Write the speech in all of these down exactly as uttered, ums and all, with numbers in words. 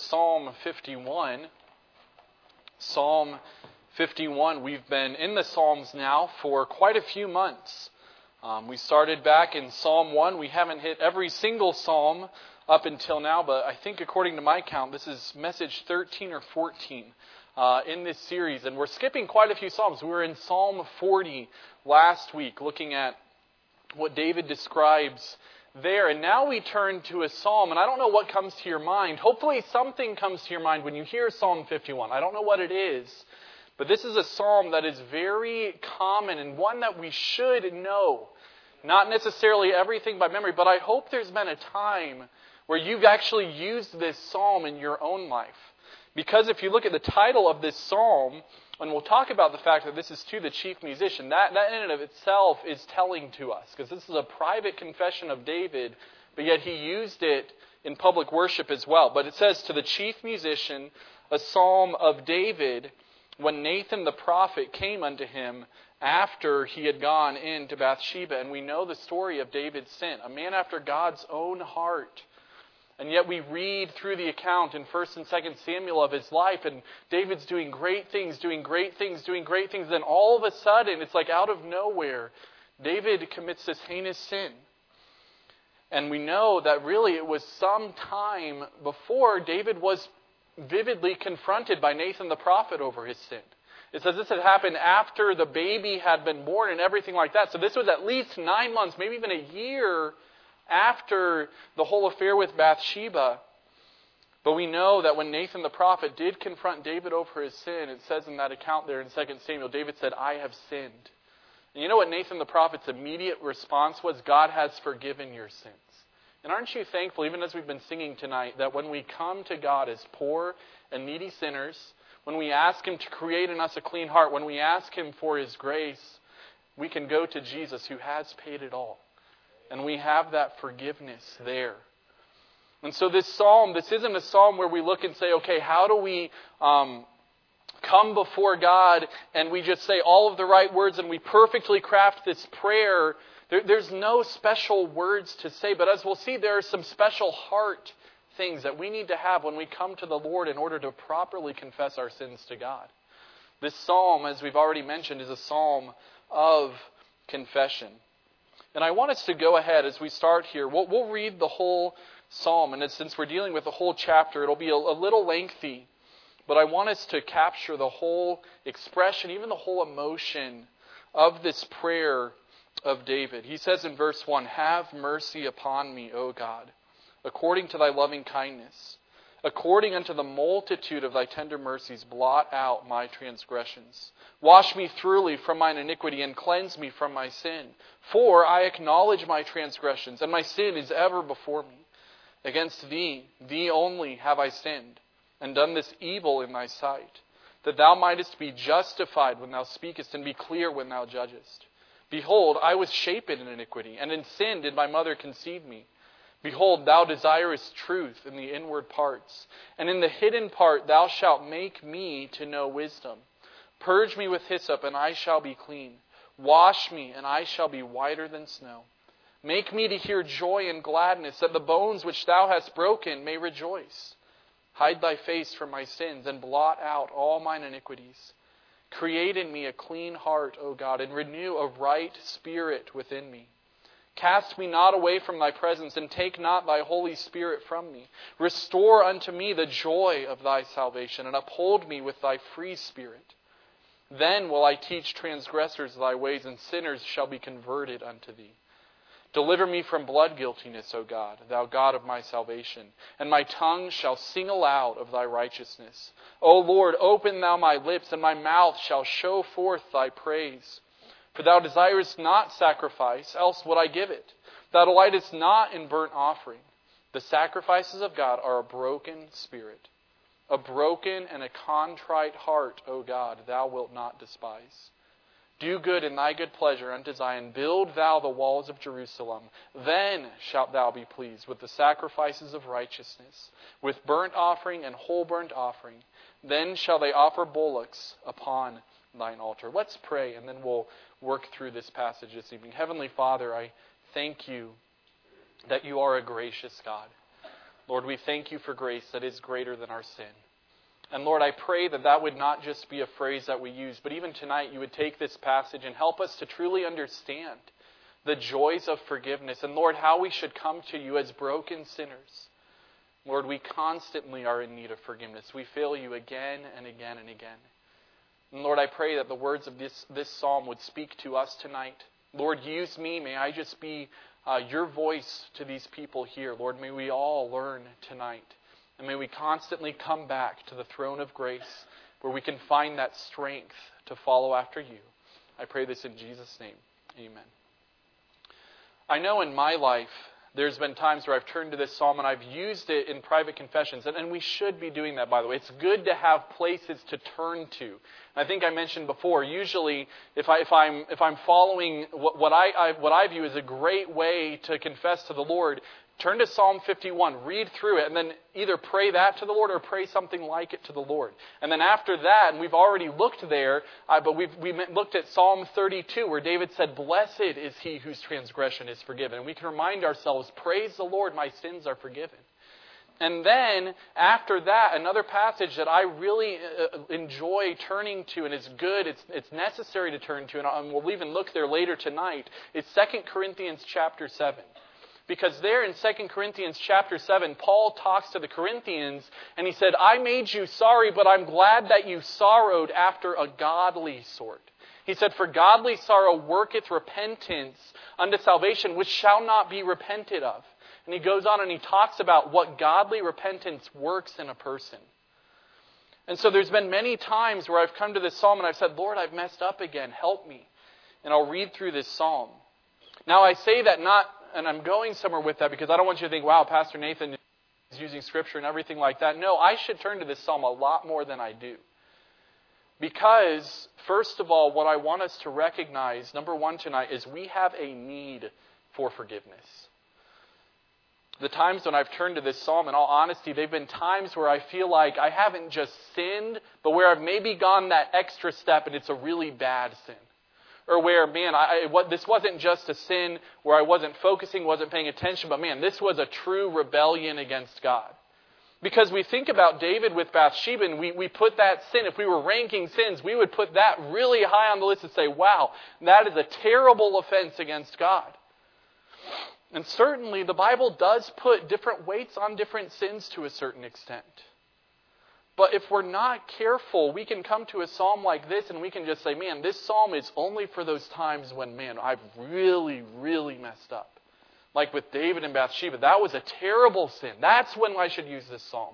Psalm fifty-one. Psalm fifty-one, we've been in the Psalms now for quite a few months. Um, we started back in Psalm one. We haven't hit every single Psalm up until now, but I think according to my count, this is message thirteen or fourteen uh, in this series. And we're skipping quite a few Psalms. We were in Psalm forty last week, looking at what David describes there. And now we turn to a psalm, and I don't know what comes to your mind. Hopefully something comes to your mind when you hear Psalm fifty-one. I don't know what it is, but this is a psalm that is very common and one that we should know. Not necessarily everything by memory, but I hope there's been a time where you've actually used this psalm in your own life. Because if you look at the title of this psalm, and we'll talk about the fact that this is to the chief musician, that, that in and of itself is telling to us. Because this is a private confession of David, but yet he used it in public worship as well. But it says, to the chief musician, a psalm of David, when Nathan the prophet came unto him after he had gone into Bathsheba. And we know the story of David's sin, a man after God's own heart. And yet we read through the account in First and Second Samuel of his life, and David's doing great things, doing great things, doing great things. Then all of a sudden, it's like out of nowhere, David commits this heinous sin. And we know that really it was some time before David was vividly confronted by Nathan the prophet over his sin. It says this had happened after the baby had been born and everything like that. So this was at least nine months, maybe even a year after the whole affair with Bathsheba. But we know that when Nathan the prophet did confront David over his sin, it says in that account there in Second Samuel, David said, I have sinned. And you know what Nathan the prophet's immediate response was? God has forgiven your sins. And aren't you thankful, even as we've been singing tonight, that when we come to God as poor and needy sinners, when we ask Him to create in us a clean heart, when we ask Him for His grace, we can go to Jesus who has paid it all. And we have that forgiveness there. And so this psalm, this isn't a psalm where we look and say, okay, how do we um, come before God and we just say all of the right words and we perfectly craft this prayer. There, there's no special words to say, but as we'll see, there are some special heart things that we need to have when we come to the Lord in order to properly confess our sins to God. This psalm, as we've already mentioned, is a psalm of confession. And I want us to go ahead as we start here. We'll, we'll read the whole psalm. And since we're dealing with the whole chapter, it'll be a, a little lengthy. But I want us to capture the whole expression, even the whole emotion of this prayer of David. He says in verse one, have mercy upon me, O God, according to thy loving kindness. According unto the multitude of thy tender mercies, blot out my transgressions. Wash me thoroughly from mine iniquity, and cleanse me from my sin. For I acknowledge my transgressions, and my sin is ever before me. Against thee, thee only, have I sinned, and done this evil in thy sight, that thou mightest be justified when thou speakest, and be clear when thou judgest. Behold, I was shapen in iniquity, and in sin did my mother conceive me. Behold, thou desirest truth in the inward parts, and in the hidden part thou shalt make me to know wisdom. Purge me with hyssop, and I shall be clean. Wash me, and I shall be whiter than snow. Make me to hear joy and gladness, that the bones which thou hast broken may rejoice. Hide thy face from my sins, and blot out all mine iniquities. Create in me a clean heart, O God, and renew a right spirit within me. Cast me not away from thy presence, and take not thy Holy Spirit from me. Restore unto me the joy of thy salvation, and uphold me with thy free spirit. Then will I teach transgressors thy ways, and sinners shall be converted unto thee. Deliver me from blood guiltiness, O God, thou God of my salvation, and my tongue shall sing aloud of thy righteousness. O Lord, open thou my lips, and my mouth shall show forth thy praise. For thou desirest not sacrifice, else would I give it. Thou delightest not in burnt offering. The sacrifices of God are a broken spirit. A broken and a contrite heart, O God, thou wilt not despise. Do good in thy good pleasure unto Zion. Build thou the walls of Jerusalem. Then shalt thou be pleased with the sacrifices of righteousness, with burnt offering and whole burnt offering. Then shall they offer bullocks upon thine altar. Let's pray, and then we'll work through this passage this evening. Heavenly Father, I thank you that you are a gracious God. Lord, we thank you for grace that is greater than our sin. And Lord, I pray that that would not just be a phrase that we use, but even tonight you would take this passage and help us to truly understand the joys of forgiveness. And Lord, how we should come to you as broken sinners. Lord, we constantly are in need of forgiveness. We fail you again and again and again. And Lord, I pray that the words of this, this psalm would speak to us tonight. Lord, use me. May I just be uh, your voice to these people here. Lord, may we all learn tonight. And may we constantly come back to the throne of grace where we can find that strength to follow after you. I pray this in Jesus' name. Amen. I know in my life there's been times where I've turned to this psalm and I've used it in private confessions. And, and we should be doing that, by the way. It's good to have places to turn to. I think I mentioned before, usually if, I, if, I'm, if I'm following what, what, I, I, what I view as a great way to confess to the Lord, turn to Psalm fifty-one, read through it, and then either pray that to the Lord or pray something like it to the Lord. And then after that, and we've already looked there, uh, but we've we looked at Psalm thirty-two, where David said, "Blessed is he whose transgression is forgiven." And we can remind ourselves, praise the Lord, my sins are forgiven. And then, after that, another passage that I really uh, enjoy turning to, and is good, it's, it's necessary to turn to, and we'll even look there later tonight, is Second Corinthians chapter seven. Because there in Second Corinthians chapter seven, Paul talks to the Corinthians and he said, "I made you sorry, but I'm glad that you sorrowed after a godly sort." He said, "For godly sorrow worketh repentance unto salvation, which shall not be repented of." And he goes on and he talks about what godly repentance works in a person. And so there's been many times where I've come to this psalm and I've said, "Lord, I've messed up again. Help me." And I'll read through this psalm. Now I say that not... And I'm going somewhere with that because I don't want you to think, wow, Pastor Nathan is using Scripture and everything like that. No, I should turn to this psalm a lot more than I do. Because, first of all, what I want us to recognize, number one tonight, is we have a need for forgiveness. The times when I've turned to this psalm, in all honesty, they've been times where I feel like I haven't just sinned, but where I've maybe gone that extra step and it's a really bad sin. Or where, man, I, what, this wasn't just a sin where I wasn't focusing, wasn't paying attention, but man, this was a true rebellion against God. Because we think about David with Bathsheba, and we, we put that sin, if we were ranking sins, we would put that really high on the list and say, wow, that is a terrible offense against God. And certainly the Bible does put different weights on different sins to a certain extent. But if we're not careful, we can come to a psalm like this and we can just say, man, this psalm is only for those times when, man, I've really, really messed up. Like with David and Bathsheba, that was a terrible sin. That's when I should use this psalm.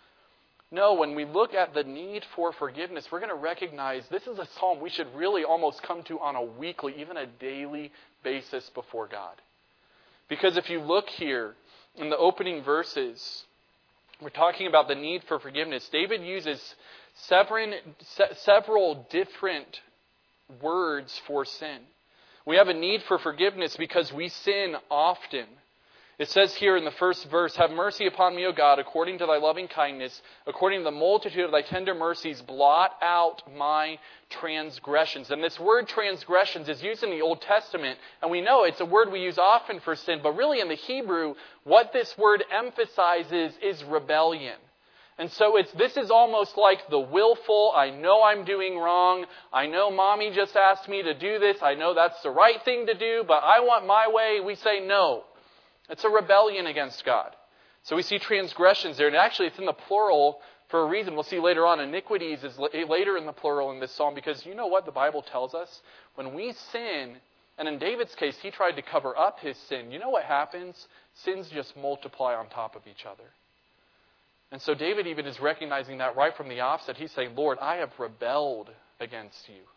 No, when we look at the need for forgiveness, we're going to recognize this is a psalm we should really almost come to on a weekly, even a daily basis before God. Because if you look here in the opening verses, we're talking about the need for forgiveness. David uses several, several different words for sin. We have a need for forgiveness because we sin often. It says here in the first verse, "Have mercy upon me, O God, according to thy loving kindness, according to the multitude of thy tender mercies, blot out my transgressions." And this word transgressions is used in the Old Testament, and we know it's a word we use often for sin, but really in the Hebrew, what this word emphasizes is rebellion. And so it's this is almost like the willful, I know I'm doing wrong, I know mommy just asked me to do this, I know that's the right thing to do, but I want my way. We say no. It's a rebellion against God. So we see transgressions there. And actually it's in the plural for a reason. We'll see later on. Iniquities is later in the plural in this psalm. Because you know what the Bible tells us? When we sin, and in David's case, he tried to cover up his sin. You know what happens? Sins just multiply on top of each other. And so David even is recognizing that right from the offset. He's saying, Lord, I have rebelled against you.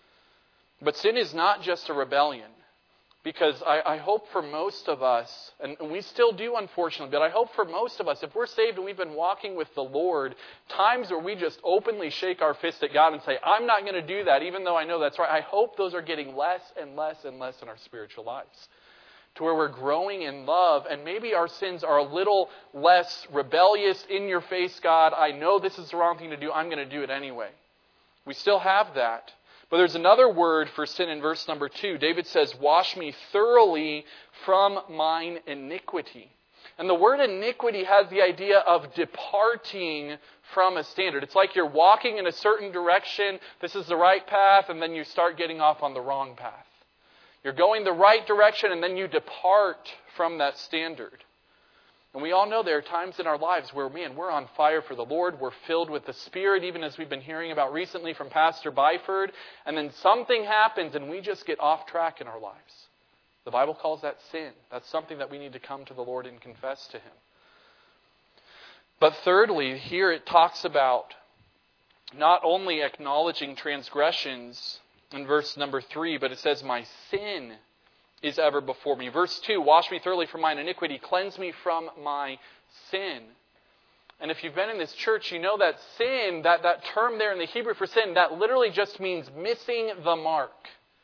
But sin is not just a rebellion. Because I, I hope for most of us, and we still do unfortunately, but I hope for most of us, if we're saved and we've been walking with the Lord, times where we just openly shake our fist at God and say, I'm not going to do that, even though I know that's right. I hope those are getting less and less and less in our spiritual lives. To where we're growing in love, and maybe our sins are a little less rebellious, in your face, God, I know this is the wrong thing to do, I'm going to do it anyway. We still have that. But there's another word for sin in verse number two. David says, wash me thoroughly from mine iniquity. And the word iniquity has the idea of departing from a standard. It's like you're walking in a certain direction, this is the right path, and then you start getting off on the wrong path. You're going the right direction, and then you depart from that standard. And we all know there are times in our lives where, man, we're on fire for the Lord. We're filled with the Spirit, even as we've been hearing about recently from Pastor Byford. And then something happens and we just get off track in our lives. The Bible calls that sin. That's something that we need to come to the Lord and confess to Him. But thirdly, here it talks about not only acknowledging transgressions in verse number three, but it says, my sin is ever before me. Verse two, wash me thoroughly from mine iniquity, cleanse me from my sin. And if you've been in this church, you know that sin, that, that term there in the Hebrew for sin, that literally just means missing the mark.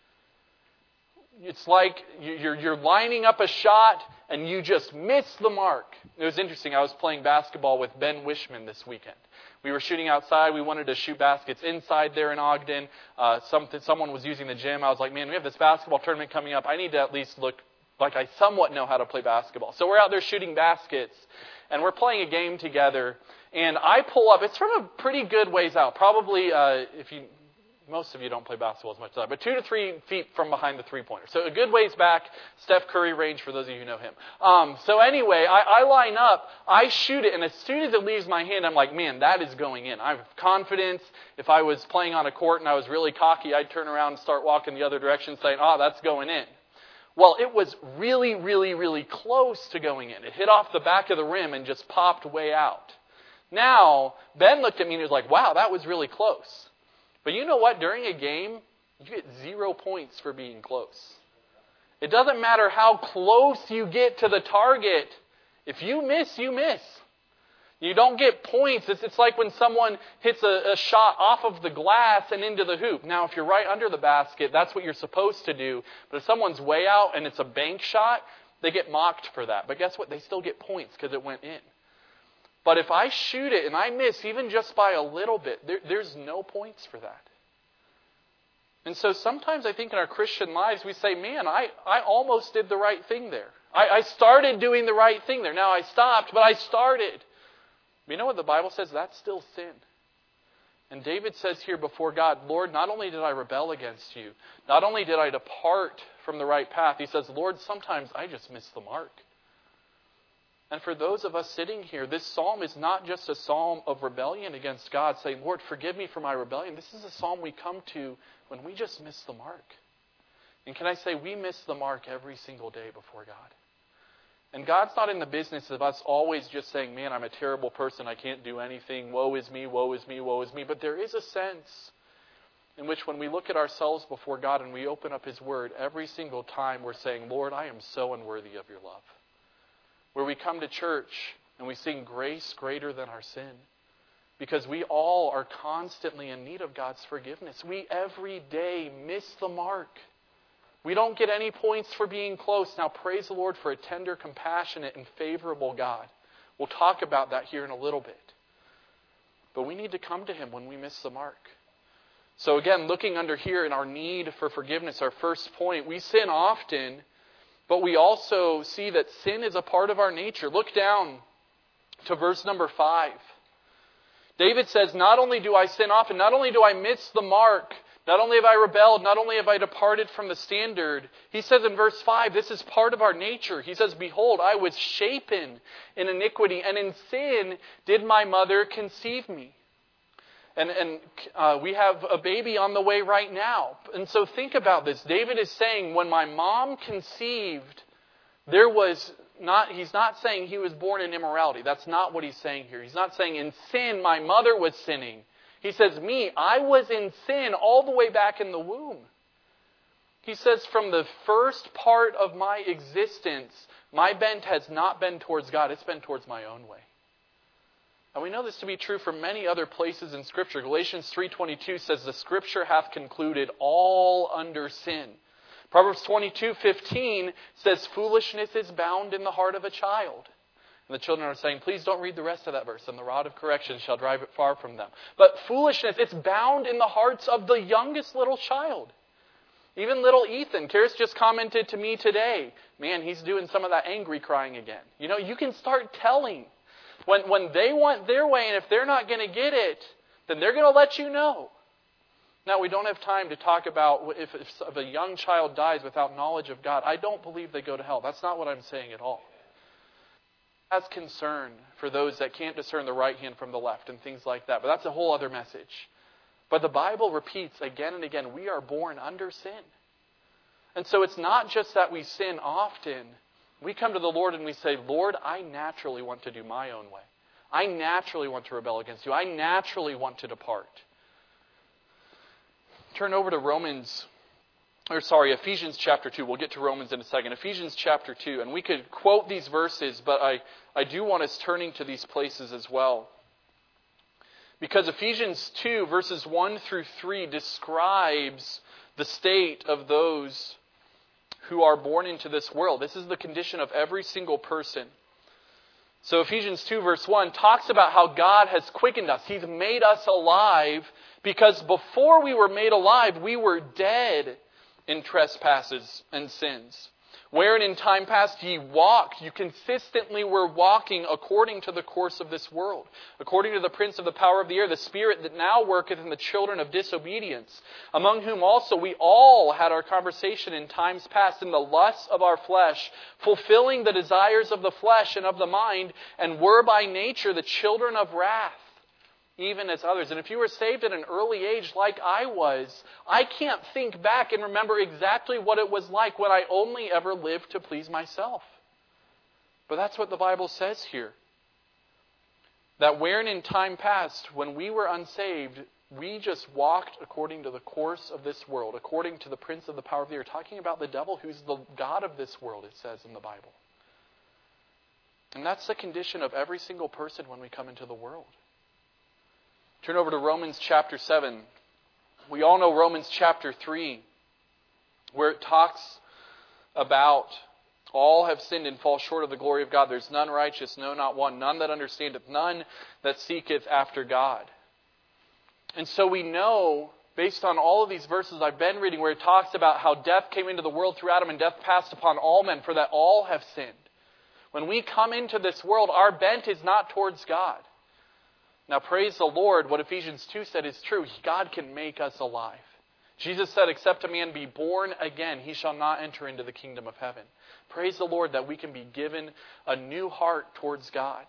It's like you're, you're lining up a shot and you just miss the mark. It was interesting. I was playing basketball with Ben Wishman this weekend. We were shooting outside. We wanted to shoot baskets inside there in Ogden. Uh, something, someone was using the gym. I was like, man, we have this basketball tournament coming up. I need to at least look like I somewhat know how to play basketball. So we're out there shooting baskets, and we're playing a game together. And I pull up. It's from a pretty good ways out. Probably, uh, if you... Most of you don't play basketball as much as I, but two to three feet from behind the three-pointer. So a good ways back, Steph Curry range for those of you who know him. Um, so anyway, I, I line up, I shoot it, and as soon as it leaves my hand, I'm like, man, that is going in. I have confidence. If I was playing on a court and I was really cocky, I'd turn around and start walking the other direction saying, oh, that's going in. Well, it was really, really, really close to going in. It hit off the back of the rim and just popped way out. Now, Ben looked at me and he was like, wow, that was really close. But you know what? During a game, you get zero points for being close. It doesn't matter how close you get to the target. If you miss, you miss. You don't get points. It's, it's like when someone hits a, a shot off of the glass and into the hoop. Now, if you're right under the basket, that's what you're supposed to do. But if someone's way out and it's a bank shot, they get mocked for that. But guess what? They still get points because it went in. But if I shoot it and I miss even just by a little bit, there, there's no points for that. And so sometimes I think in our Christian lives we say, man, I, I almost did the right thing there. I, I started doing the right thing there. Now I stopped, but I started. But you know what the Bible says? That's still sin. And David says here before God, Lord, not only did I rebel against you, not only did I depart from the right path, he says, Lord, sometimes I just miss the mark. And for those of us sitting here, this psalm is not just a psalm of rebellion against God, saying, Lord, forgive me for my rebellion. This is a psalm we come to when we just miss the mark. And can I say, we miss the mark every single day before God. And God's not in the business of us always just saying, man, I'm a terrible person, I can't do anything, woe is me, woe is me, woe is me. But there is a sense in which when we look at ourselves before God and we open up His Word, every single time we're saying, Lord, I am so unworthy of your love. Where we come to church and we sing grace greater than our sin. Because we all are constantly in need of God's forgiveness. We every day miss the mark. We don't get any points for being close. Now praise the Lord for a tender, compassionate, and favorable God. We'll talk about that here in a little bit. But we need to come to Him when we miss the mark. So again, looking under here in our need for forgiveness, our first point, we sin often. But we also see that sin is a part of our nature. Look down to verse number five. David says, not only do I sin often, not only do I miss the mark, not only have I rebelled, not only have I departed from the standard. He says in verse five, this is part of our nature. He says, behold, I was shapen in iniquity, and in sin did my mother conceive me. And, and uh, we have a baby on the way right now. And so think about this. David is saying, when my mom conceived, there was not, he's not saying he was born in immorality. That's not what he's saying here. He's not saying in sin, my mother was sinning. He says, me, I was in sin all the way back in the womb. He says, from the first part of my existence, my bent has not been towards God. It's been towards my own way. And we know this to be true for many other places in Scripture. Galatians three twenty-two says, the Scripture hath concluded all under sin. Proverbs twenty-two fifteen says, foolishness is bound in the heart of a child. And the children are saying, please don't read the rest of that verse. And the rod of correction shall drive it far from them. But foolishness, it's bound in the hearts of the youngest little child. Even little Ethan, Karis just commented to me today, man, he's doing some of that angry crying again. You know, you can start telling. When, when they want their way, and if they're not going to get it, then they're going to let you know. Now, we don't have time to talk about if, if a young child dies without knowledge of God. I don't believe they go to hell. That's not what I'm saying at all. As concern for those that can't discern the right hand from the left and things like that. But that's a whole other message. But the Bible repeats again and again, we are born under sin. And so it's not just that we sin often. We come to the Lord and we say, Lord, I naturally want to do my own way. I naturally want to rebel against you. I naturally want to depart. Turn over to Romans, or sorry, Ephesians chapter two. We'll get to Romans in a second. Ephesians chapter two. And we could quote these verses, but I, I do want us turning to these places as well. Because Ephesians two, verses one through three, describes the state of those who are born into this world. This is the condition of every single person. So Ephesians two, verse one, talks about how God has quickened us. He's made us alive because before we were made alive, we were dead in trespasses and sins. Wherein in time past ye walked, you consistently were walking according to the course of this world, according to the prince of the power of the air, the spirit that now worketh in the children of disobedience, among whom also we all had our conversation in times past in the lusts of our flesh, fulfilling the desires of the flesh and of the mind, and were by nature the children of wrath, even as others. And if you were saved at an early age like I was, I can't think back and remember exactly what it was like when I only ever lived to please myself. But that's what the Bible says here. That wherein in time past, when we were unsaved, we just walked according to the course of this world, according to the prince of the power of the air, talking about the devil who's the god of this world, it says in the Bible. And that's the condition of every single person when we come into the world. Turn over to Romans chapter seven. We all know Romans chapter three, where it talks about all have sinned and fall short of the glory of God. There's none righteous, no, not one. None that understandeth, none that seeketh after God. And so we know, based on all of these verses I've been reading, where it talks about how death came into the world through Adam and death passed upon all men, for that all have sinned. When we come into this world, our bent is not towards God. Now, praise the Lord, what Ephesians two said is true. God can make us alive. Jesus said, except a man be born again, he shall not enter into the kingdom of heaven. Praise the Lord that we can be given a new heart towards God.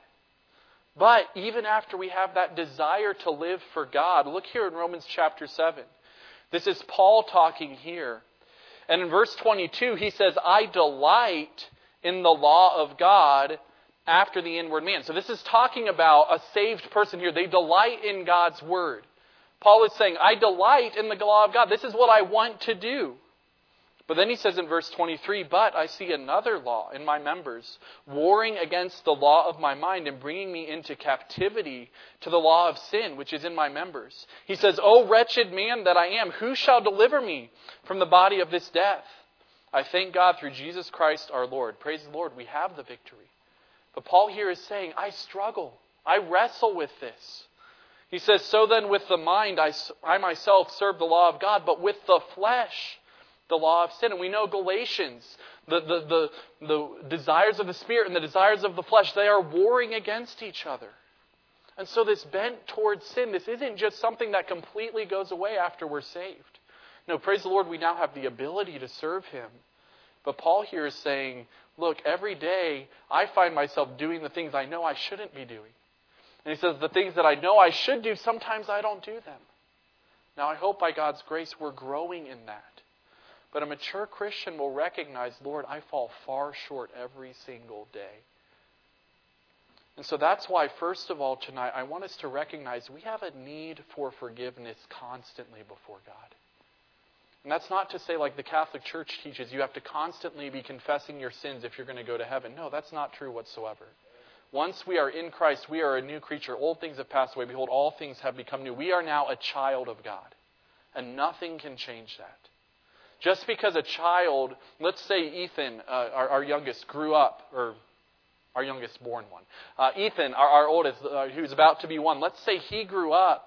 But even after we have that desire to live for God, look here in Romans chapter seven. This is Paul talking here. And in verse twenty-two, he says, I delight in the law of God after the inward man. So this is talking about a saved person here. They delight in God's word. Paul is saying, I delight in the law of God. This is what I want to do. But then he says in verse twenty-three, but I see another law in my members, warring against the law of my mind and bringing me into captivity to the law of sin, which is in my members. He says, O wretched man that I am, who shall deliver me from the body of this death? I thank God through Jesus Christ our Lord. Praise the Lord, we have the victory. But Paul here is saying, I struggle. I wrestle with this. He says, so then with the mind, I, I myself serve the law of God, but with the flesh, the law of sin. And we know Galatians, the, the, the, the desires of the Spirit and the desires of the flesh, they are warring against each other. And so this bent towards sin, this isn't just something that completely goes away after we're saved. No, praise the Lord, we now have the ability to serve Him. But Paul here is saying, look, every day I find myself doing the things I know I shouldn't be doing. And he says, the things that I know I should do, sometimes I don't do them. Now I hope by God's grace we're growing in that. But a mature Christian will recognize, Lord, I fall far short every single day. And so that's why, first of all, tonight, I want us to recognize we have a need for forgiveness constantly before God. And that's not to say, like the Catholic Church teaches, you have to constantly be confessing your sins if you're going to go to heaven. No, that's not true whatsoever. Once we are in Christ, we are a new creature. Old things have passed away. Behold, all things have become new. We are now a child of God. And nothing can change that. Just because a child, let's say Ethan, uh, our, our youngest, grew up, or our youngest born one. Uh, Ethan, our, our oldest, uh, who's about to be one, let's say he grew up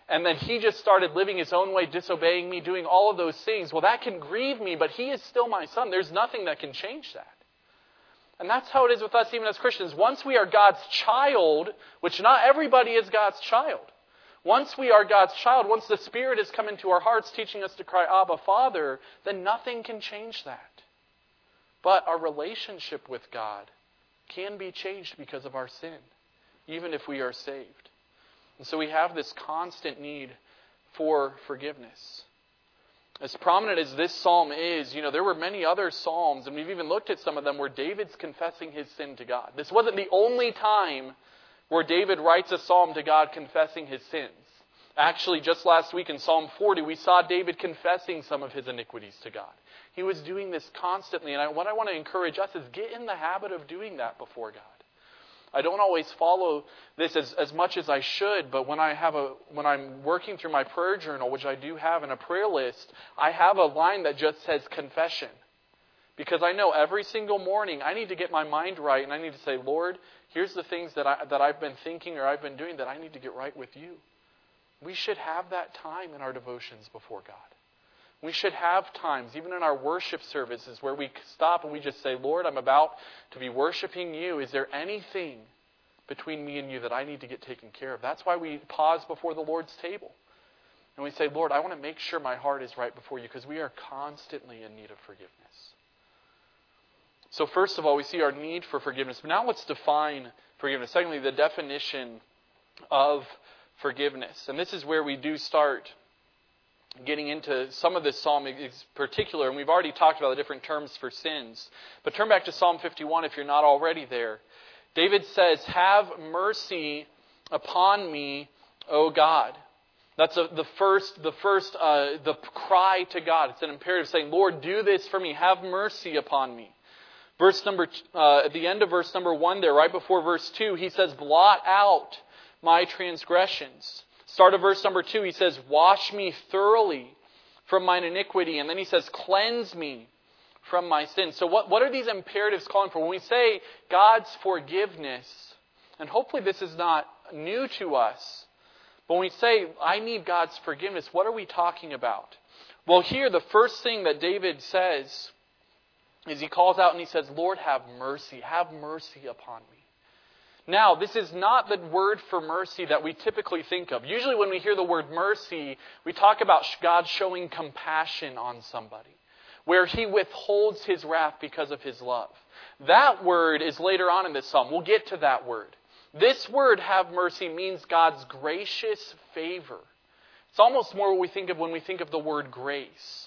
and then he just started living his own way, disobeying me, doing all of those things, well, that can grieve me, but he is still my son. There's nothing that can change that. And that's how it is with us even as Christians. Once we are God's child, which not everybody is God's child. Once we are God's child, once the Spirit has come into our hearts teaching us to cry, Abba, Father, then nothing can change that. But our relationship with God can be changed because of our sin, even if we are saved. And so we have this constant need for forgiveness. As prominent as this psalm is, you know, there were many other psalms, and we've even looked at some of them, where David's confessing his sin to God. This wasn't the only time where David writes a psalm to God confessing his sins. Actually, just last week in Psalm forty, we saw David confessing some of his iniquities to God. He was doing this constantly, and I, what I want to encourage us is get in the habit of doing that before God. I don't always follow this as, as much as I should, but when I have a when I'm working through my prayer journal, which I do have in a prayer list, I have a line that just says confession. Because I know every single morning I need to get my mind right, and I need to say, Lord, here's the things that, I, that I've been thinking or I've been doing that I need to get right with you. We should have that time in our devotions before God. We should have times, even in our worship services, where we stop and we just say, Lord, I'm about to be worshiping you. Is there anything between me and you that I need to get taken care of? That's why we pause before the Lord's table. And we say, Lord, I want to make sure my heart is right before you, because we are constantly in need of forgiveness. So first of all, we see our need for forgiveness. But now let's define forgiveness. Secondly, the definition of forgiveness. And this is where we do start getting into some of this psalm in particular, and we've already talked about the different terms for sins. But turn back to Psalm fifty-one if you're not already there. David says, have mercy upon me, O God. That's a, the first, the first, uh, the cry to God. It's an imperative saying, Lord, do this for me. Have mercy upon me. Verse number, uh, at the end of verse number one there, right before verse two, he says, blot out my transgressions. Start of verse number two, he says, wash me thoroughly from mine iniquity. And then he says, cleanse me from my sin. So what, what are these imperatives calling for? When we say God's forgiveness, and hopefully this is not new to us, but when we say, I need God's forgiveness, what are we talking about? Well, here, the first thing that David says is he calls out and he says, Lord, have mercy. Have mercy upon me. Now, this is not the word for mercy that we typically think of. Usually when we hear the word mercy, we talk about God showing compassion on somebody, where he withholds his wrath because of his love. That word is later on in this psalm. We'll get to that word. This word, have mercy, means God's gracious favor. It's almost more what we think of when we think of the word grace.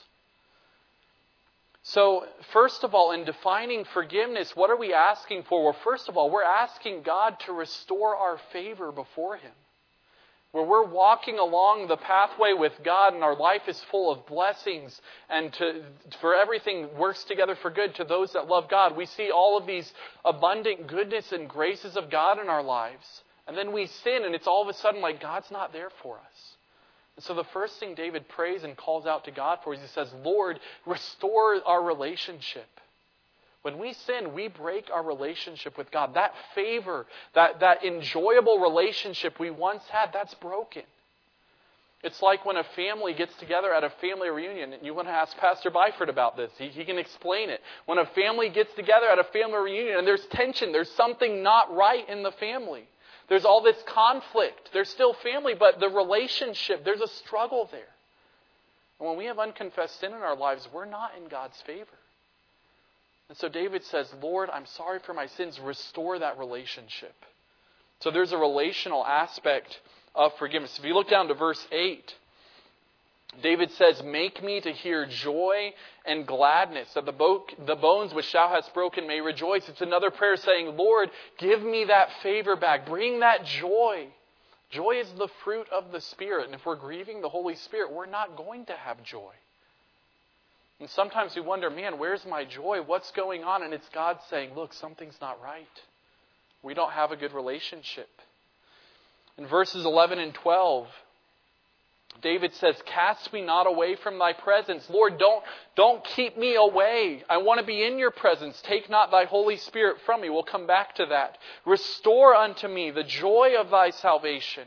So, first of all, in defining forgiveness, what are we asking for? Well, first of all, we're asking God to restore our favor before Him. Where we're walking along the pathway with God and our life is full of blessings and to, for everything works together for good to those that love God. We see all of these abundant goodness and graces of God in our lives. And then we sin and it's all of a sudden like God's not there for us. And so the first thing David prays and calls out to God for is he says, Lord, restore our relationship. When we sin, we break our relationship with God. That favor, that, that enjoyable relationship we once had, that's broken. It's like when a family gets together at a family reunion, and you want to ask Pastor Byford about this. He, he can explain it. When a family gets together at a family reunion and there's tension, there's something not right in the family. There's all this conflict. There's still family, but the relationship, there's a struggle there. And when we have unconfessed sin in our lives, we're not in God's favor. And so David says, Lord, I'm sorry for my sins. Restore that relationship. So there's a relational aspect of forgiveness. If you look down to verse eight, David says, make me to hear joy and gladness, that the, bo- the bones which thou hast broken may rejoice. It's another prayer saying, Lord, give me that favor back. Bring that joy. Joy is the fruit of the Spirit. And if we're grieving the Holy Spirit, we're not going to have joy. And sometimes we wonder, man, where's my joy? What's going on? And it's God saying, look, something's not right. We don't have a good relationship. In verses eleven and twelve, David says, cast me not away from thy presence. Lord, don't, don't keep me away. I want to be in your presence. Take not thy Holy Spirit from me. We'll come back to that. Restore unto me the joy of thy salvation,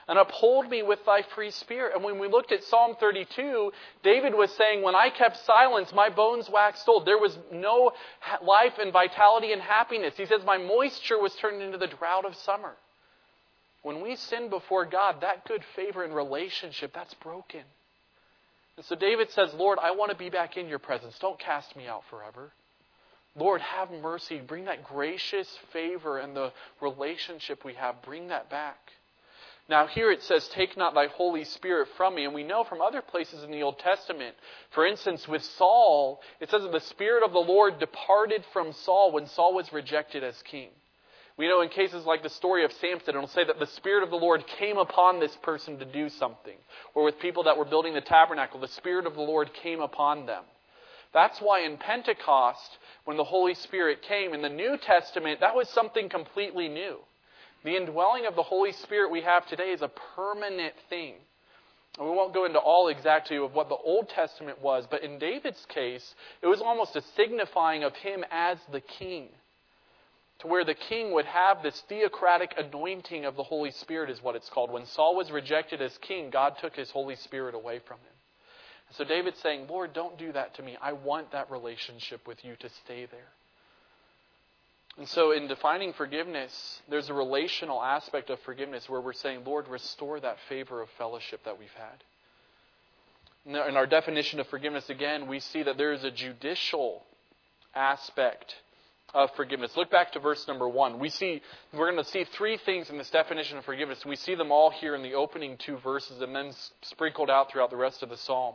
and uphold me with thy free spirit. And when we looked at Psalm thirty-two, David was saying, when I kept silence, my bones waxed old. There was no life and vitality and happiness. He says, my moisture was turned into the drought of summer. When we sin before God, that good favor and relationship, that's broken. And so David says, Lord, I want to be back in your presence. Don't cast me out forever. Lord, have mercy. Bring that gracious favor and the relationship we have. Bring that back. Now here it says, take not thy Holy Spirit from me. And we know from other places in the Old Testament, for instance, with Saul, it says that the Spirit of the Lord departed from Saul when Saul was rejected as king. We know in cases like the story of Samson, it'll say that the Spirit of the Lord came upon this person to do something. Or with people that were building the tabernacle, the Spirit of the Lord came upon them. That's why in Pentecost, when the Holy Spirit came, in the New Testament, that was something completely new. The indwelling of the Holy Spirit we have today is a permanent thing. And we won't go into all exactly of what the Old Testament was, but in David's case, it was almost a signifying of him as the king. To where the king would have this theocratic anointing of the Holy Spirit is what it's called. When Saul was rejected as king, God took his Holy Spirit away from him. So David's saying, Lord, don't do that to me. I want that relationship with you to stay there. And so in defining forgiveness, there's a relational aspect of forgiveness where we're saying, Lord, restore that favor of fellowship that we've had. In our definition of forgiveness, again, we see that there is a judicial aspect of forgiveness. Look back to verse number one. We see, we're going to see three things in this definition of forgiveness. We see them all here in the opening two verses and then sprinkled out throughout the rest of the psalm.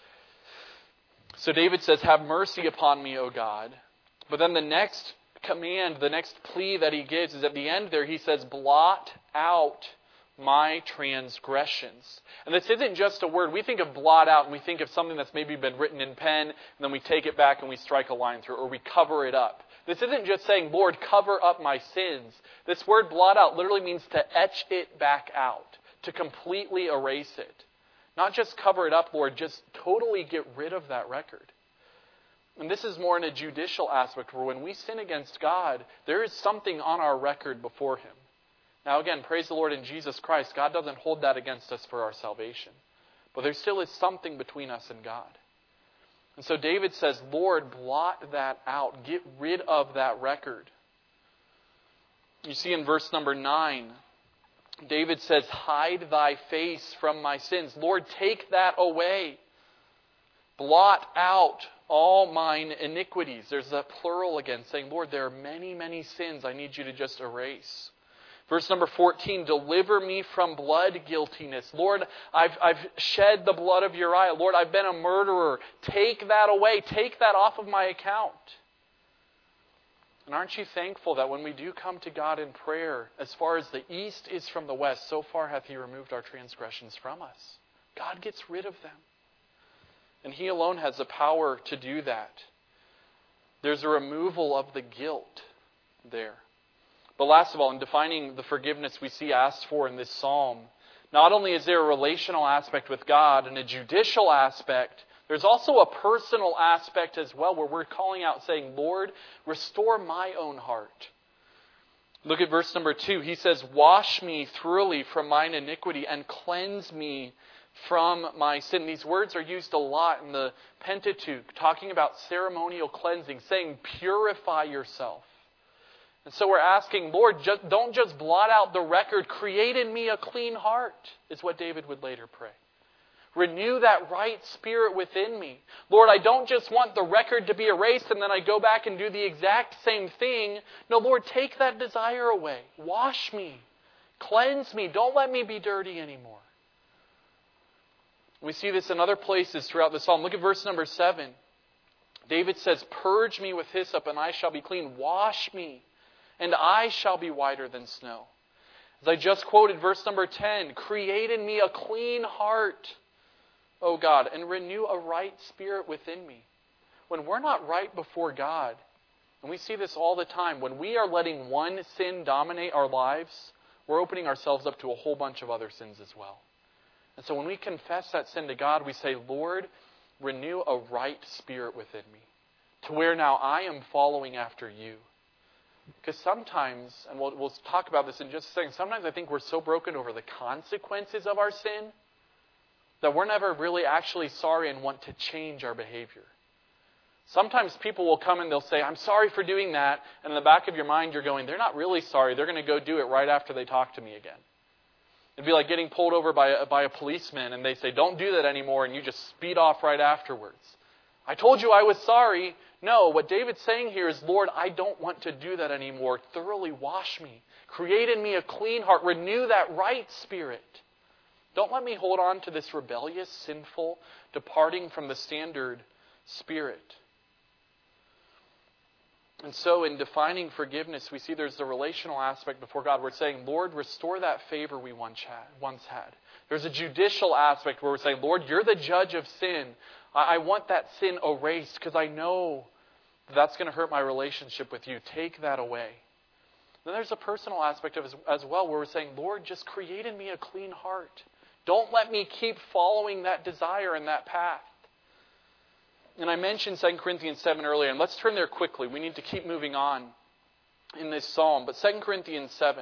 So David says, have mercy upon me, O God. But then the next command, the next plea that he gives is at the end there, he says, blot out my transgressions. And this isn't just a word. We think of blot out and we think of something that's maybe been written in pen and then we take it back and we strike a line through it or we cover it up. This isn't just saying, Lord, cover up my sins. This word blot out literally means to etch it back out, to completely erase it. Not just cover it up, Lord, just totally get rid of that record. And this is more in a judicial aspect where when we sin against God, there is something on our record before Him. Now again, praise the Lord in Jesus Christ, God doesn't hold that against us for our salvation. But there still is something between us and God. And so David says, Lord, blot that out. Get rid of that record. You see in verse number nine, David says, hide thy face from my sins. Lord, take that away. Blot out all mine iniquities. There's that plural again, saying, Lord, there are many, many sins I need you to just erase. Verse number fourteen, deliver me from blood guiltiness. Lord, I've, I've shed the blood of Uriah. Lord, I've been a murderer. Take that away. Take that off of my account. And aren't you thankful that when we do come to God in prayer, as far as the east is from the west, so far hath He removed our transgressions from us. God gets rid of them. And He alone has the power to do that. There's a removal of the guilt there. But last of all, in defining the forgiveness we see asked for in this psalm, not only is there a relational aspect with God and a judicial aspect, there's also a personal aspect as well where we're calling out saying, Lord, restore my own heart. Look at verse number two. He says, wash me thoroughly from mine iniquity and cleanse me from my sin. These words are used a lot in the Pentateuch, talking about ceremonial cleansing, saying purify yourself. And so we're asking, Lord, just, don't just blot out the record. Create in me a clean heart, is what David would later pray. Renew that right spirit within me. Lord, I don't just want the record to be erased and then I go back and do the exact same thing. No, Lord, take that desire away. Wash me. Cleanse me. Don't let me be dirty anymore. We see this in other places throughout the psalm. Look at verse number seven. David says, purge me with hyssop and I shall be clean. Wash me and I shall be whiter than snow. As I just quoted verse number ten, create in me a clean heart, O God, and renew a right spirit within me. When we're not right before God, and we see this all the time, when we are letting one sin dominate our lives, we're opening ourselves up to a whole bunch of other sins as well. And so when we confess that sin to God, we say, Lord, renew a right spirit within me, to where now I am following after you. Because sometimes, and we'll, we'll talk about this in just a second, sometimes I think we're so broken over the consequences of our sin that we're never really actually sorry and want to change our behavior. Sometimes people will come and they'll say, I'm sorry for doing that. And in the back of your mind, you're going, they're not really sorry. They're going to go do it right after they talk to me again. It'd be like getting pulled over by a, by a policeman and they say, don't do that anymore. And you just speed off right afterwards. I told you I was sorry. No, what David's saying here is, Lord, I don't want to do that anymore. Thoroughly wash me. Create in me a clean heart. Renew that right spirit. Don't let me hold on to this rebellious, sinful, departing from the standard spirit. And so in defining forgiveness, we see there's the relational aspect before God. We're saying, Lord, restore that favor we once had. Once had. There's a judicial aspect where we're saying, Lord, you're the judge of sin. I want that sin erased because I know that's going to hurt my relationship with you. Take that away. Then there's a personal aspect of it as well where we're saying, Lord, just create in me a clean heart. Don't let me keep following that desire and that path. And I mentioned Second Corinthians seven earlier, and let's turn there quickly. We need to keep moving on in this psalm. But Second Corinthians seven,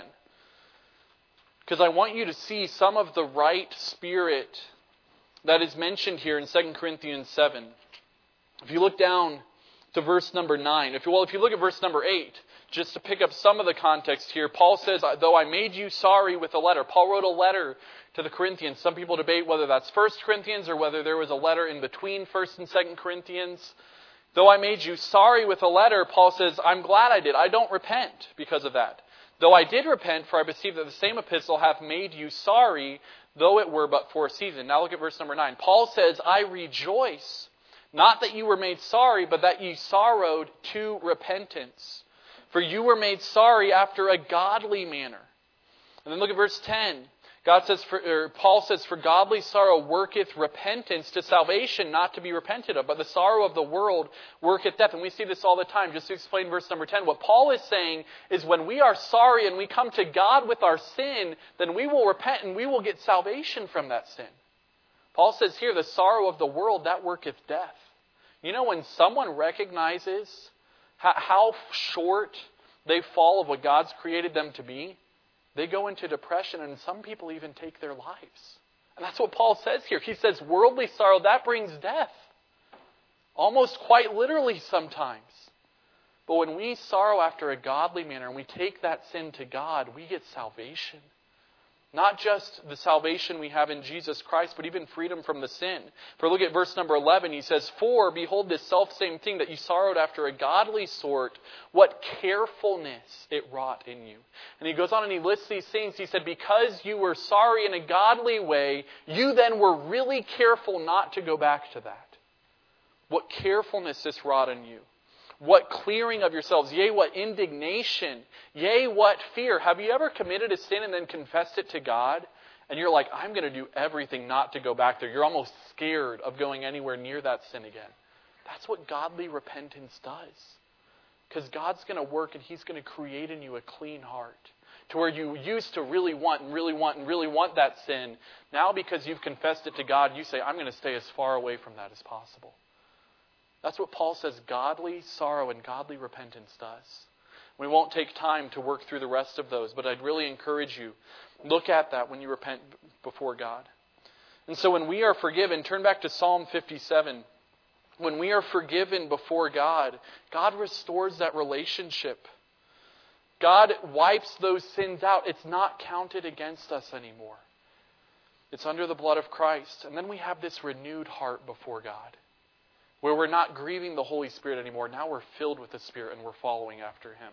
because I want you to see some of the right spirit that is mentioned here in Second Corinthians seven. If you look down to verse number nine, if you, well, if you look at verse number eight, just to pick up some of the context here, Paul says, though I made you sorry with a letter. Paul wrote a letter to the Corinthians. Some people debate whether that's First Corinthians or whether there was a letter in between First and Second Corinthians. Though I made you sorry with a letter, Paul says, I'm glad I did. I don't repent because of that. Though I did repent, for I perceive that the same epistle hath made you sorry, though it were but for a season. Now look at verse number nine. Paul says, I rejoice, not that you were made sorry, but that ye sorrowed to repentance. For you were made sorry after a godly manner. And then look at verse ten. God says, for, or Paul says, for godly sorrow worketh repentance to salvation, not to be repented of. But the sorrow of the world worketh death. And we see this all the time. Just to explain verse number ten, what Paul is saying is when we are sorry and we come to God with our sin, then we will repent and we will get salvation from that sin. Paul says here, the sorrow of the world, that worketh death. You know, when someone recognizes how short they fall of what God's created them to be, they go into depression, and some people even take their lives. And that's what Paul says here. He says worldly sorrow, that brings death. Almost quite literally sometimes. But when we sorrow after a godly manner and we take that sin to God, we get salvation. Not just the salvation we have in Jesus Christ, but even freedom from the sin. For look at verse number eleven. He says, for behold this selfsame thing that you sorrowed after a godly sort, what carefulness it wrought in you. And he goes on and he lists these things. He said, because you were sorry in a godly way, you then were really careful not to go back to that. What carefulness this wrought in you. What clearing of yourselves, yea, what indignation, yea, what fear. Have you ever committed a sin and then confessed it to God? And you're like, I'm going to do everything not to go back there. You're almost scared of going anywhere near that sin again. That's what godly repentance does. Because God's going to work and He's going to create in you a clean heart. To where you used to really want and really want and really want that sin. Now because you've confessed it to God, you say, I'm going to stay as far away from that as possible. That's what Paul says godly sorrow and godly repentance does. We won't take time to work through the rest of those, but I'd really encourage you, look at that when you repent before God. And so when we are forgiven, turn back to Psalm fifty-seven. When we are forgiven before God, God restores that relationship. God wipes those sins out. It's not counted against us anymore. It's under the blood of Christ. And then we have this renewed heart before God. Where we're not grieving the Holy Spirit anymore. Now we're filled with the Spirit and we're following after Him.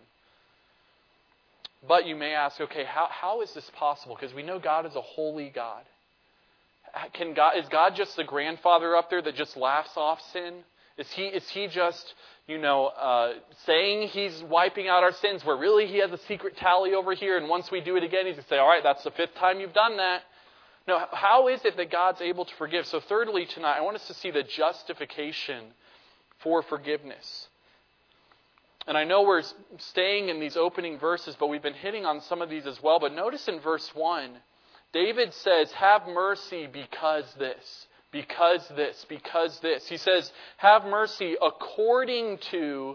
But you may ask, okay, how, how is this possible? Because we know God is a holy God. Can God. Is God just the grandfather up there that just laughs off sin? Is He, is he just, you know, uh, saying He's wiping out our sins where really He has a secret tally over here and once we do it again He's going to say, all right, that's the fifth time you've done that. No, how is it that God's able to forgive? So thirdly tonight, I want us to see the justification for forgiveness. And I know we're staying in these opening verses, but we've been hitting on some of these as well. But notice in verse one, David says, have mercy because this, because this, because this. He says, have mercy according to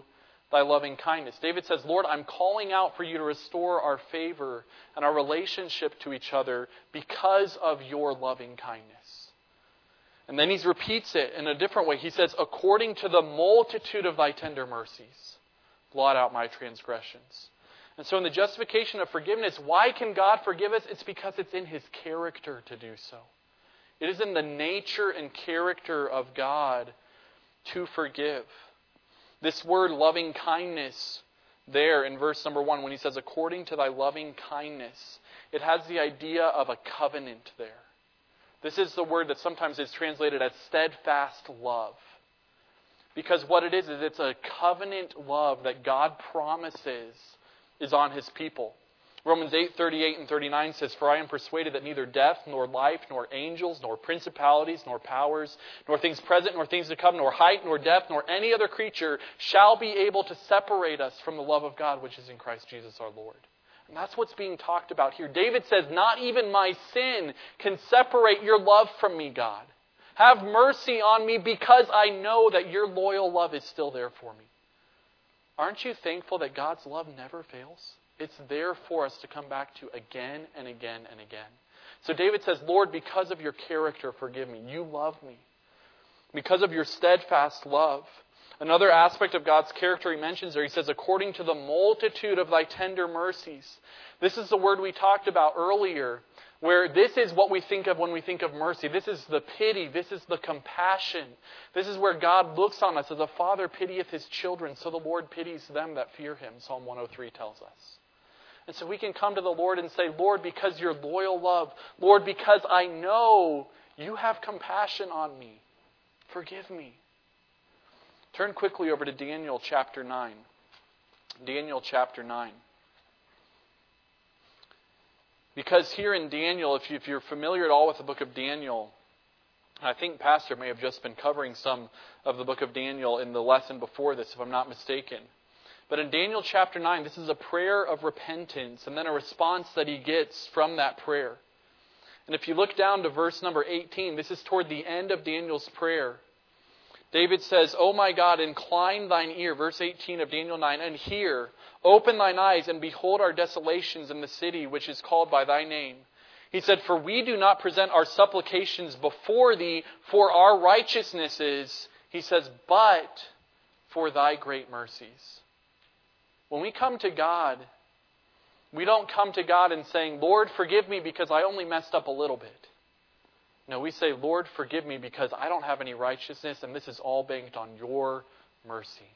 thy loving kindness. David says, Lord, I'm calling out for you to restore our favor and our relationship to each other because of your loving kindness. And then he repeats it in a different way. He says, according to the multitude of thy tender mercies, blot out my transgressions. And so in the justification of forgiveness, why can God forgive us? It's because it's in His character to do so. It is in the nature and character of God to forgive. This word loving kindness there in verse number one, when he says, according to thy loving kindness, it has the idea of a covenant there. This is the word that sometimes is translated as steadfast love. Because what it is, is it's a covenant love that God promises is on His people. Romans eight, thirty-eight and thirty-nine says, for I am persuaded that neither death, nor life, nor angels, nor principalities, nor powers, nor things present, nor things to come, nor height, nor depth, nor any other creature shall be able to separate us from the love of God which is in Christ Jesus our Lord. And that's what's being talked about here. David says, not even my sin can separate your love from me, God. Have mercy on me because I know that your loyal love is still there for me. Aren't you thankful that God's love never fails? It's there for us to come back to again and again and again. So David says, Lord, because of your character, forgive me. You love me. Because of your steadfast love. Another aspect of God's character he mentions there, he says, according to the multitude of thy tender mercies. This is the word we talked about earlier, where this is what we think of when we think of mercy. This is the pity. This is the compassion. This is where God looks on us as a father pitieth his children, so the Lord pities them that fear him, Psalm one oh three tells us. And so we can come to the Lord and say, Lord, because your loyal love, Lord, because I know you have compassion on me, forgive me. Turn quickly over to Daniel chapter nine. Daniel chapter nine. Because here in Daniel, if, you, if you're familiar at all with the book of Daniel, I think Pastor may have just been covering some of the book of Daniel in the lesson before this, if I'm not mistaken. But in Daniel chapter nine, this is a prayer of repentance and then a response that he gets from that prayer. And if you look down to verse number eighteen, this is toward the end of Daniel's prayer. David says, O my God, incline thine ear, verse eighteen of Daniel nine, and hear, open thine eyes, and behold our desolations in the city which is called by thy name. He said, for we do not present our supplications before thee for our righteousnesses, he says, but for thy great mercies. When we come to God, we don't come to God and saying, Lord, forgive me because I only messed up a little bit. No, we say, Lord, forgive me because I don't have any righteousness and this is all banked on your mercy.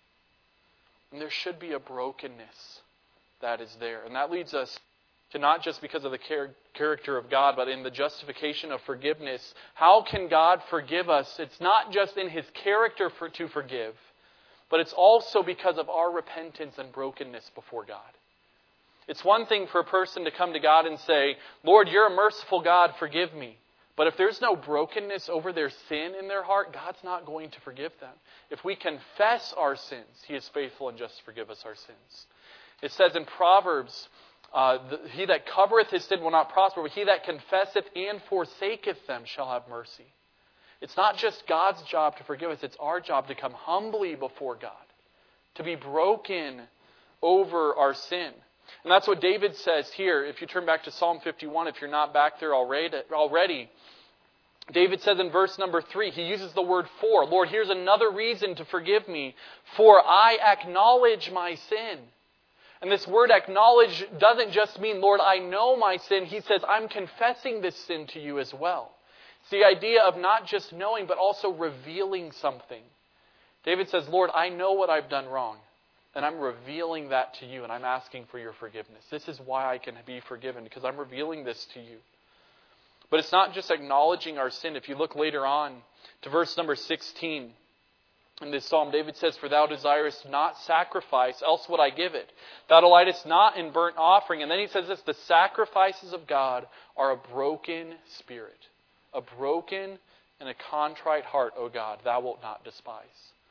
And there should be a brokenness that is there. And that leads us to not just because of the char- character of God, but in the justification of forgiveness. How can God forgive us? It's not just in His character for, to forgive, but it's also because of our repentance and brokenness before God. It's one thing for a person to come to God and say, Lord, you're a merciful God, forgive me. But if there's no brokenness over their sin in their heart, God's not going to forgive them. If we confess our sins, He is faithful and just to forgive us our sins. It says in Proverbs, uh, the, he that covereth his sin will not prosper, but he that confesseth and forsaketh them shall have mercy. It's not just God's job to forgive us, it's our job to come humbly before God, to be broken over our sin. And that's what David says here. If you turn back to Psalm fifty-one, if you're not back there already, already, David says in verse number three, he uses the word for. Lord, here's another reason to forgive me, for I acknowledge my sin. And this word acknowledge doesn't just mean, Lord, I know my sin. He says, I'm confessing this sin to you as well. It's the idea of not just knowing, but also revealing something. David says, Lord, I know what I've done wrong. And I'm revealing that to you, and I'm asking for your forgiveness. This is why I can be forgiven, because I'm revealing this to you. But it's not just acknowledging our sin. If you look later on to verse number sixteen, in this psalm, David says, for thou desirest not sacrifice, else would I give it. Thou delightest not in burnt offering. And then he says this, the sacrifices of God are a broken spirit. A broken and a contrite heart, O God, thou wilt not despise.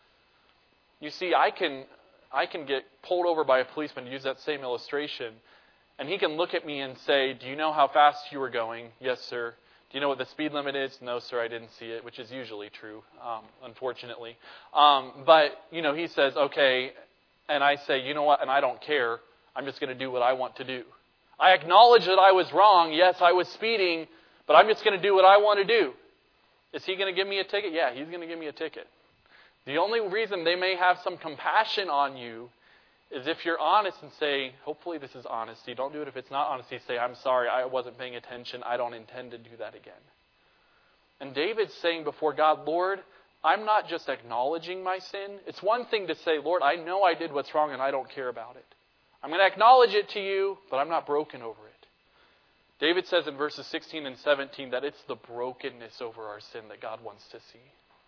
You see, I can... I can get pulled over by a policeman, to use that same illustration, and he can look at me and say, do you know how fast you were going? Yes, sir. Do you know what the speed limit is? No, sir, I didn't see it, which is usually true, um, unfortunately. Um, but, you know, he says, okay, and I say, you know what, and I don't care. I'm just going to do what I want to do. I acknowledge that I was wrong. Yes, I was speeding, but I'm just going to do what I want to do. Is he going to give me a ticket? Yeah, he's going to give me a ticket. The only reason they may have some compassion on you is if you're honest and say, hopefully this is honesty. Don't do it if it's not honesty. Say, I'm sorry, I wasn't paying attention. I don't intend to do that again. And David's saying before God, Lord, I'm not just acknowledging my sin. It's one thing to say, Lord, I know I did what's wrong and I don't care about it. I'm going to acknowledge it to you, but I'm not broken over it. David says in verses sixteen and seventeen that it's the brokenness over our sin that God wants to see.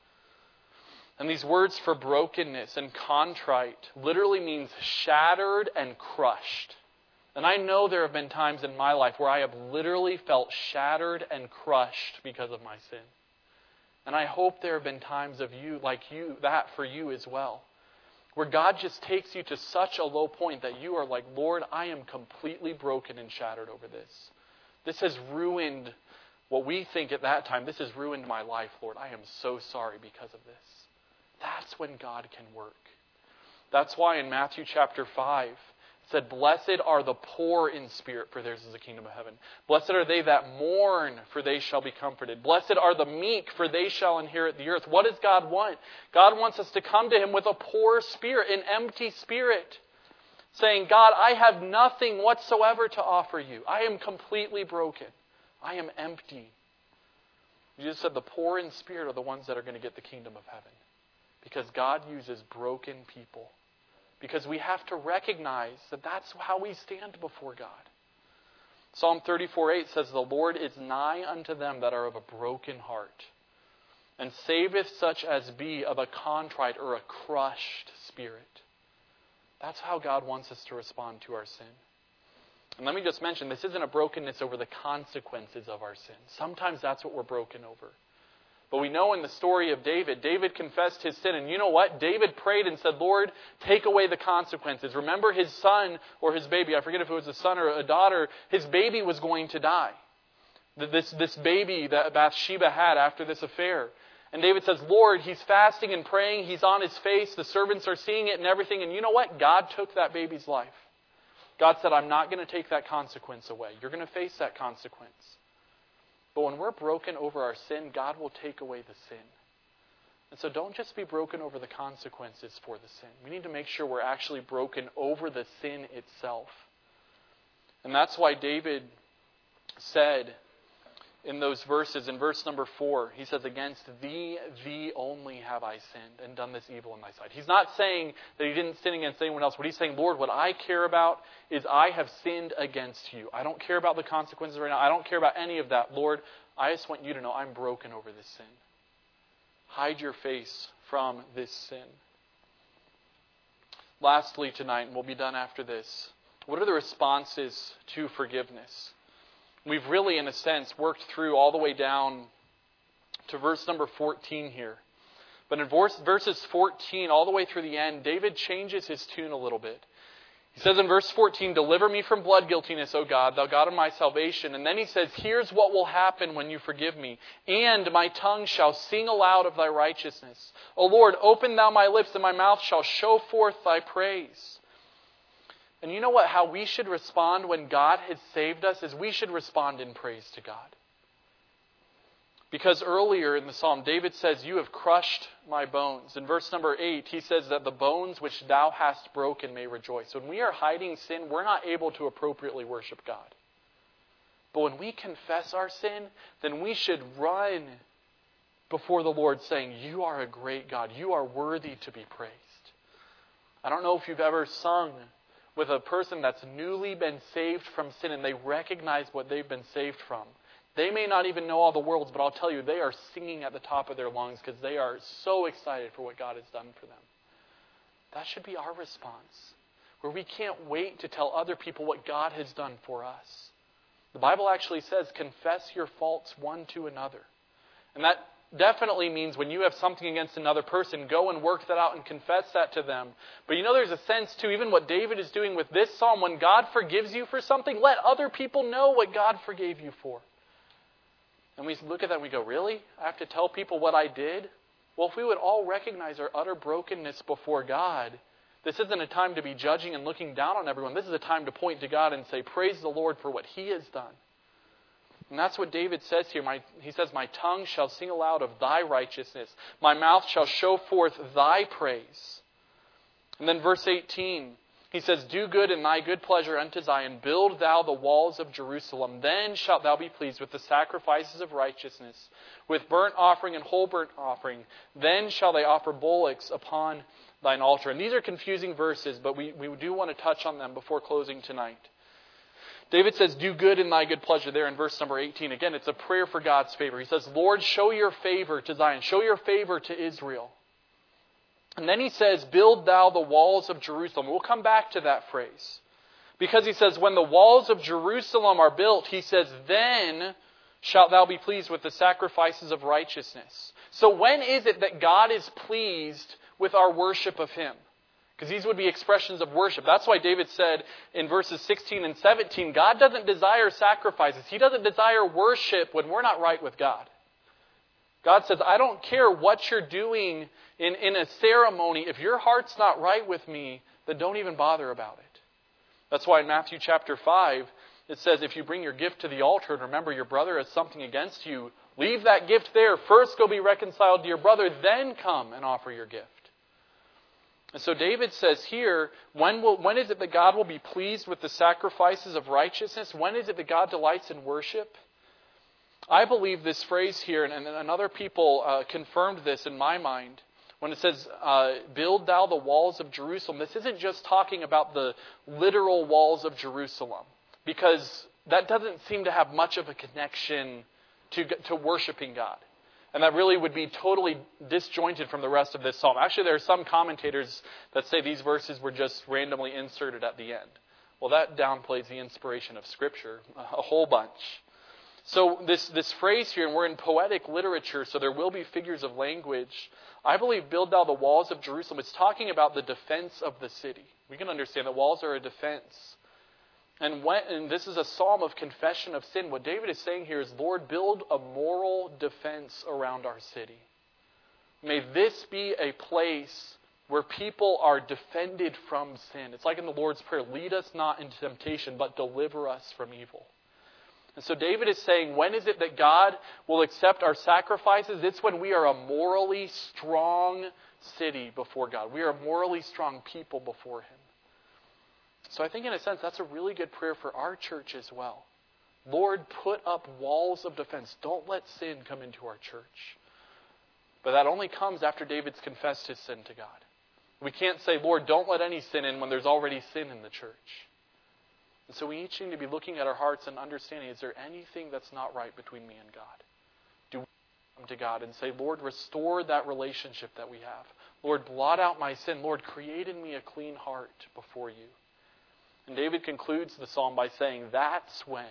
And these words for brokenness and contrite literally means shattered and crushed. And I know there have been times in my life where I have literally felt shattered and crushed because of my sin. And I hope there have been times of you like you that for you as well. Where God just takes you to such a low point that you are like, Lord, I am completely broken and shattered over this. This has ruined what we think at that time. This has ruined my life, Lord. I am so sorry because of this. That's when God can work. That's why in Matthew chapter five, it said, blessed are the poor in spirit, for theirs is the kingdom of heaven. Blessed are they that mourn, for they shall be comforted. Blessed are the meek, for they shall inherit the earth. What does God want? God wants us to come to Him with a poor spirit, an empty spirit, saying, God, I have nothing whatsoever to offer you. I am completely broken. I am empty. Jesus said the poor in spirit are the ones that are going to get the kingdom of heaven. Because God uses broken people. Because we have to recognize that that's how we stand before God. Psalm thirty-four eight says, the Lord is nigh unto them that are of a broken heart, and saveth such as be of a contrite or a crushed spirit. That's how God wants us to respond to our sin. And let me just mention, this isn't a brokenness over the consequences of our sin. Sometimes that's what we're broken over. But we know in the story of David, David confessed his sin. And you know what? David prayed and said, Lord, take away the consequences. Remember his son or his baby. I forget if it was a son or a daughter. His baby was going to die. This, this baby that Bathsheba had after this affair. And David says, Lord, he's fasting and praying. He's on his face. The servants are seeing it and everything. And you know what? God took that baby's life. God said, I'm not going to take that consequence away. You're going to face that consequence. But when we're broken over our sin, God will take away the sin. And so don't just be broken over the consequences for the sin. We need to make sure we're actually broken over the sin itself. And that's why David said in those verses, in verse number four, he says, against thee, thee only have I sinned and done this evil in thy sight. He's not saying that he didn't sin against anyone else. What he's saying, Lord, what I care about is I have sinned against you. I don't care about the consequences right now. I don't care about any of that. Lord, I just want you to know I'm broken over this sin. Hide your face from this sin. Lastly tonight, and we'll be done after this, what are the responses to forgiveness? We've really, in a sense, worked through all the way down to verse number fourteen here. But in verses fourteen, all the way through the end, David changes his tune a little bit. He says in verse fourteen, deliver me from blood guiltiness, O God, thou God of my salvation. And then he says, here's what will happen when you forgive me. And my tongue shall sing aloud of thy righteousness. O Lord, open thou my lips, and my mouth shall show forth thy praise. And you know what? How we should respond when God has saved us is we should respond in praise to God. Because earlier in the psalm, David says, you have crushed my bones. In verse number eight, he says that the bones which thou hast broken may rejoice. When we are hiding sin, we're not able to appropriately worship God. But when we confess our sin, then we should run before the Lord saying, you are a great God. You are worthy to be praised. I don't know if you've ever sung with a person that's newly been saved from sin and they recognize what they've been saved from. They may not even know all the words, but I'll tell you, they are singing at the top of their lungs because they are so excited for what God has done for them. That should be our response, where we can't wait to tell other people what God has done for us. The Bible actually says, confess your faults one to another. And that definitely means when you have something against another person, go and work that out and confess that to them. But you know, there's a sense to even what David is doing with this psalm. When God forgives you for something, let other people know what God forgave you for. And we look at that and we go, really? I have to tell people what I did? Well, if we would all recognize our utter brokenness before God, This isn't a time to be judging and looking down on everyone. This is a time to point to God and say, praise the Lord for what He has done. And that's what David says here. My, he says, my tongue shall sing aloud of Thy righteousness. My mouth shall show forth Thy praise. And then verse eighteen, he says, do good in Thy good pleasure unto Zion. Build Thou the walls of Jerusalem. Then shalt Thou be pleased with the sacrifices of righteousness, with burnt offering and whole burnt offering. Then shall they offer bullocks upon Thine altar. And these are confusing verses, but we, we do want to touch on them before closing tonight. David says, do good in Thy good pleasure there in verse number eighteen. Again, it's a prayer for God's favor. He says, Lord, show Your favor to Zion. Show Your favor to Israel. And then he says, build Thou the walls of Jerusalem. We'll come back to that phrase. Because he says, when the walls of Jerusalem are built, he says, then shalt Thou be pleased with the sacrifices of righteousness. So when is it that God is pleased with our worship of Him? Because these would be expressions of worship. That's why David said in verses sixteen and seventeen, God doesn't desire sacrifices. He doesn't desire worship when we're not right with God. God says, I don't care what you're doing in, in a ceremony. If your heart's not right with me, then don't even bother about it. That's why in Matthew chapter five, it says, if you bring your gift to the altar and remember your brother has something against you, leave that gift there. First go be reconciled to your brother, then come and offer your gift. And so David says here, when will, when is it that God will be pleased with the sacrifices of righteousness? When is it that God delights in worship? I believe this phrase here, and, and other people uh, confirmed this in my mind, when it says, uh, build Thou the walls of Jerusalem. This isn't just talking about the literal walls of Jerusalem, because that doesn't seem to have much of a connection to, to worshiping God. And that really would be totally disjointed from the rest of this psalm. Actually, there are some commentators that say these verses were just randomly inserted at the end. Well, that downplays the inspiration of Scripture a whole bunch. So this, this phrase here, and we're in poetic literature, so there will be figures of language. I believe, build Thou the walls of Jerusalem. It's talking about the defense of the city. We can understand that walls are a defense. And, when, and this is a psalm of confession of sin. What David is saying here is, Lord, build a moral defense around our city. May this be a place where people are defended from sin. It's like in the Lord's Prayer, lead us not into temptation, but deliver us from evil. And so David is saying, when is it that God will accept our sacrifices? It's when we are a morally strong city before God. We are a morally strong people before Him. So I think in a sense that's a really good prayer for our church as well. Lord, put up walls of defense. Don't let sin come into our church. But that only comes after David's confessed his sin to God. We can't say, Lord, don't let any sin in when there's already sin in the church. And so we each need to be looking at our hearts and understanding, is there anything that's not right between me and God? Do we come to God and say, Lord, restore that relationship that we have. Lord, blot out my sin. Lord, create in me a clean heart before you. And David concludes the psalm by saying, that's when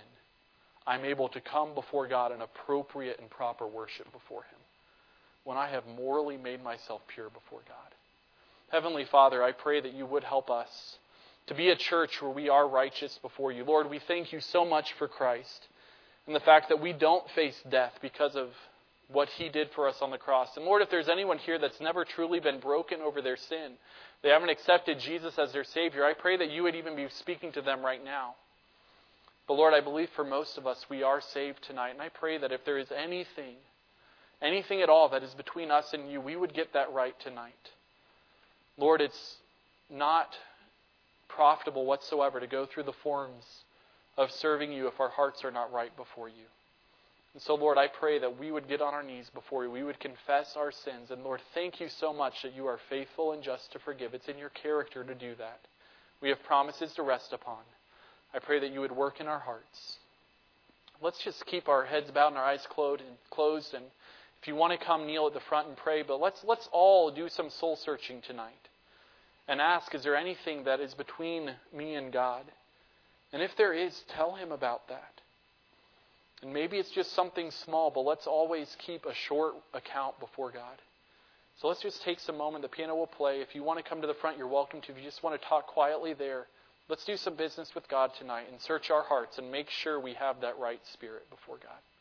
I'm able to come before God in appropriate and proper worship before Him. When I have morally made myself pure before God. Heavenly Father, I pray that you would help us to be a church where we are righteous before you. Lord, we thank you so much for Christ and the fact that we don't face death because of what He did for us on the cross. And Lord, if there's anyone here that's never truly been broken over their sin, they haven't accepted Jesus as their Savior, I pray that you would even be speaking to them right now. But Lord, I believe for most of us we are saved tonight. And I pray that if there is anything, anything at all that is between us and you, we would get that right tonight. Lord, it's not profitable whatsoever to go through the forms of serving you if our hearts are not right before you. And so, Lord, I pray that we would get on our knees before you. We would confess our sins. And Lord, thank you so much that you are faithful and just to forgive. It's in your character to do that. We have promises to rest upon. I pray that you would work in our hearts. Let's just keep our heads bowed and our eyes closed. And if you want to come, kneel at the front and pray. But let's let's all do some soul searching tonight. And ask, is there anything that is between me and God? And if there is, tell Him about that. And maybe it's just something small, but let's always keep a short account before God. So let's just take some moment. The piano will play. If you want to come to the front, you're welcome to. If you just want to talk quietly there, let's do some business with God tonight and search our hearts and make sure we have that right spirit before God.